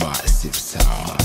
Massive sound.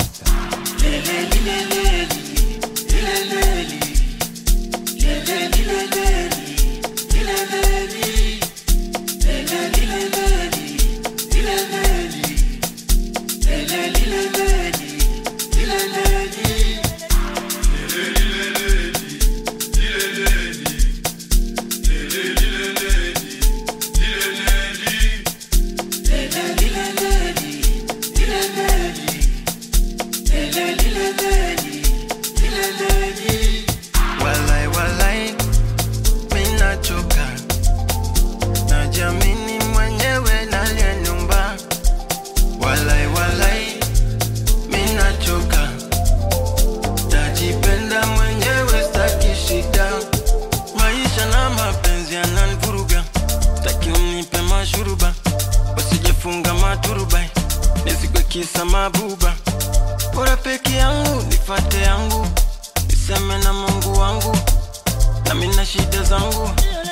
Kisa mabuba bora peke yangu nifate yangu niseme na Mungu wangu na mina shida zangu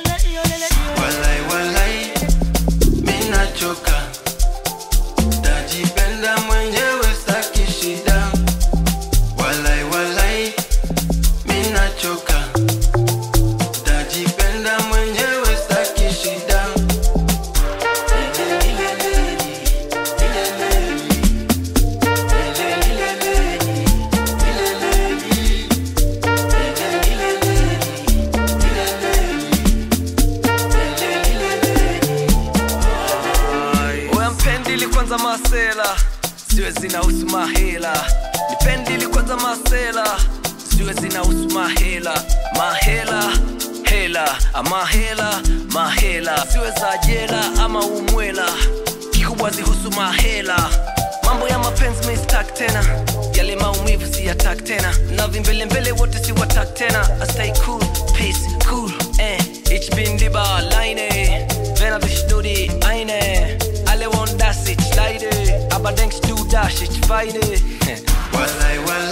walai mimi nachoka tajipenda mwenyewe sitaki shida walai mimi nachoka tajipenda mwenyewe sitaki shida kwanza masela siwe zinahusu mahela nipendili kwanza masela siwe zinahusu mahela mahela siwe za jela ama umwela kikubwa zihusu mahela mambo ya mapenzi mistak tena yale maumivu si attack tena na vimbele wote si watak tena I stay cool peace cool ich bin die Barleine wenn ich nur die eine alle wollen das ich leide aber denkst du das ich weine walai